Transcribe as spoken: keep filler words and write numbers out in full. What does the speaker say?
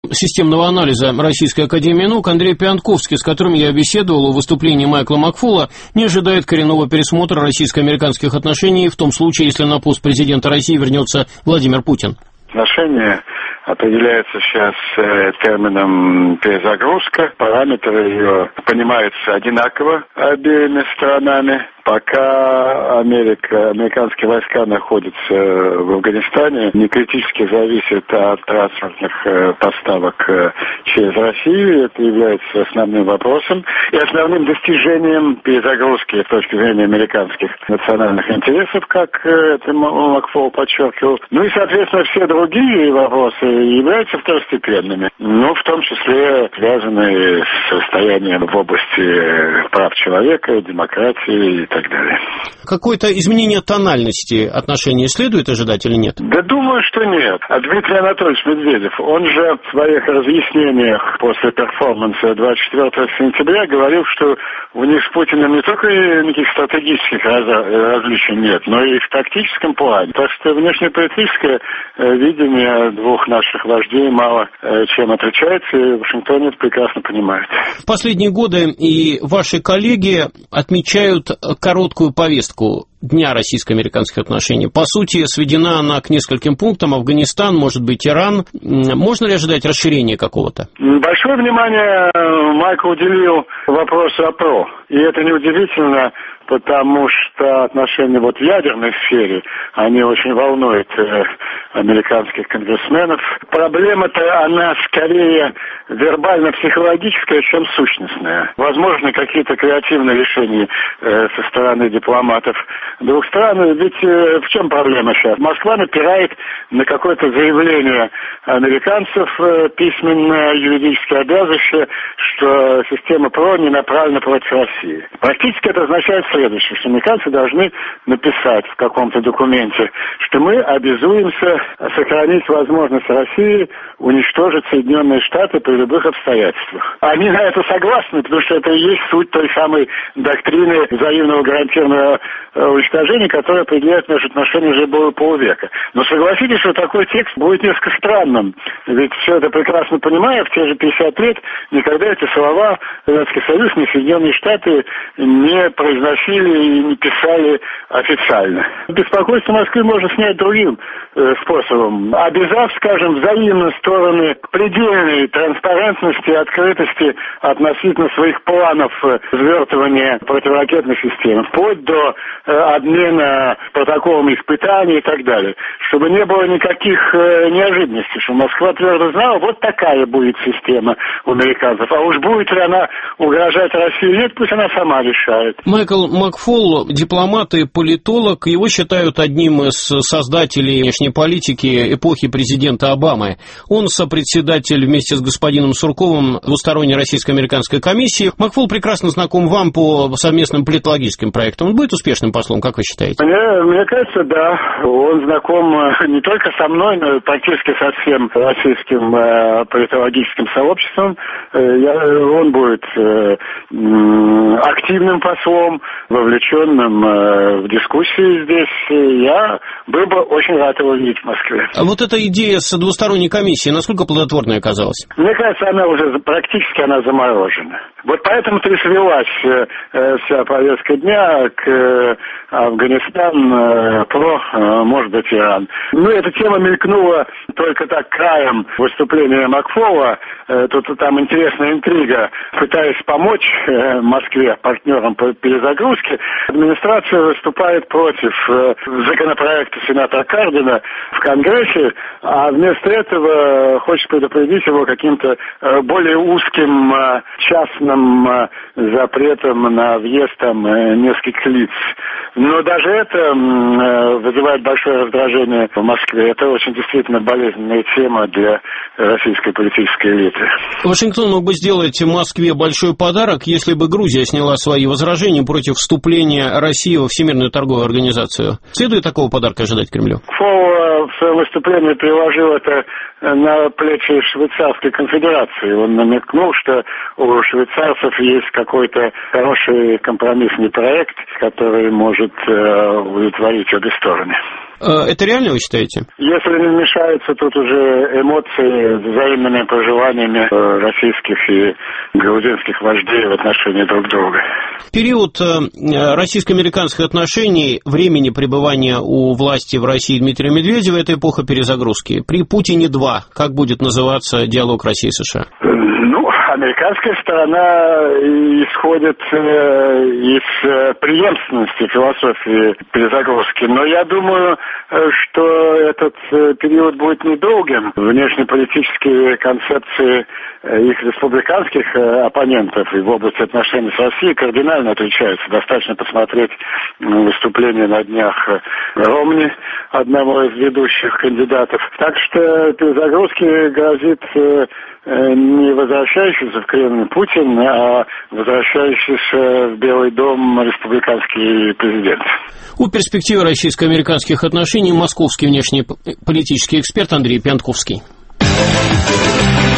системного анализа Российской академии наук Андрей Пиантковский, с которым я беседовал о выступлении Майкла Макфола, не ожидает коренного пересмотра российско-американских отношений в том случае, если на пост президента России вернется Владимир Путин. Отношения определяется сейчас э, термином перезагрузка. Параметры ее понимаются одинаково обеими сторонами. Пока Америка, американские войска находятся в Афганистане, не критически зависит от транспортных э, поставок э, через Россию. Это является основным вопросом и основным достижением перезагрузки с точки зрения американских национальных интересов, как э, это Макфол подчеркивал. Ну и, соответственно, все другие вопросы являются второстепенными, ну, в том числе связанные с состоянием в области прав человека, демократии и так далее. Какое-то изменение тональности отношений следует ожидать или нет? Да думаю, что нет. А Дмитрий Анатольевич Медведев, он же в своих разъяснениях после перформанса двадцать четвёртого сентября говорил, что у них с Путиным не только никаких стратегических раз... различий нет, но и в тактическом плане. Так что внешнеполитическое видение двух наших вождей мало чем отличается, и Вашингтон это прекрасно понимает. В последние годы и ваши коллеги отмечают короткую повестку Дня российско-американских отношений. По сути, сведена она к нескольким пунктам. Афганистан, может быть, Иран. Можно ли ожидать расширения какого-то? Большое внимание Майкл уделил вопросу о ПРО. И это неудивительно, потому что отношения вот в ядерной сфере, они очень волнуют э, американских конгрессменов. Проблема-то, она скорее вербально-психологическая, чем сущностная. Возможны какие-то креативные решения э, со стороны дипломатов двух стран. Ведь э, в чем проблема сейчас? Москва напирает на какое-то заявление американцев, э, письменное, юридически обязывающее, что система ПРО не направлена против России. Практически это означает следующее, что американцы должны написать в каком-то документе, что мы обязуемся сохранить возможность России уничтожить Соединенные Штаты при любых обстоятельствах. Они на это согласны, потому что это и есть суть той самой доктрины взаимного гарантированного уничтожения, которая определяет наши отношения уже более полувека. Но согласитесь, что такой текст будет несколько странным. Ведь все это прекрасно понимая, в те же пятьдесят лет никогда эти слова Советский Союз, ни Соединенные Штаты не произносили и не писали официально. Беспокойство Москвы можно снять другим э, способом. Обязав, скажем, взаимно стороны к предельной транспарентности и открытости относительно своих планов свертывания противоракетной системы, вплоть до э, обмена протоколами испытаний и так далее. Чтобы не было никаких э, неожиданностей, что Москва твердо знала, вот такая будет система у американцев. А уж будет ли она угрожать России, нет, пусть она сама решает. Майкл Макфол, дипломат и политолог, его считают одним из создателей внешней политики эпохи президента Обамы. Он сопредседатель вместе с господином Сурковым двусторонней российско-американской комиссии. Макфол прекрасно знаком вам по совместным политологическим проектам. Он будет успешным послом, как вы считаете? Мне, мне кажется, да. Он знаком не только со мной, но и практически со всем российским э, политологическим сообществом. Э, я, он будет э, э, активным послом, вовлеченным э, в дискуссии здесь. Я был бы очень рад его видеть в Москве. А вот эта идея с двусторонней комиссией, насколько плодотворной оказалась? Мне кажется, она уже практически она заморожена. Вот поэтому-то и свелась э, вся повестка дня к э, Афганистан, э, ПРО, э, может быть, Иран. Ну, эта тема мелькнула только так краем выступления Макфола. Э, тут там интересная интрига. Пытаясь помочь э, Москве, партнерам по перезагрузке, администрация выступает против э, законопроекта сенатора Кардена в Конгрессе, а вместо этого хочет предупредить его каким-то э, более узким э, частным э, запретом на въезд там э, нескольких лиц. Но даже это э, вызывает большое раздражение в Москве. Это очень действительно болезненная тема для российской политической элиты. Вашингтон мог бы сделать Москве большой подарок, если бы Грузия сняла свои возражения против вступления России во Всемирную торговую организацию. Следует такого подарка ожидать Кремлю? Фол в своем выступлении приложил это на плечи Швейцарской конфедерации. Он намекнул, что у швейцарцев есть какой-то хороший компромиссный проект, который может удовлетворить обе стороны. Это реально, вы считаете? Если не вмешаются тут уже эмоции с взаимными пожеланиями российских и грузинских вождей в отношении друг друга. В период российско-американских отношений, времени пребывания у власти в России Дмитрия Медведева, это эпоха перезагрузки. При Путине два. Как будет называться диалог России и США? Ну, американская сторона исходит из преемственности философии перезагрузки. Но я думаю, что этот период будет недолгим. Внешнеполитические концепции их республиканских оппонентов и в области отношений с Россией кардинально отличаются. Достаточно посмотреть выступление на днях Ромни, одного из ведущих кандидатов. Так что перезагрузке грозит не возвращающийся в Кремль Путин, а возвращающийся в Белый дом республиканский президент. У перспективы российско-американских отношений московский внешнеполитический эксперт Андрей Пьянтковский.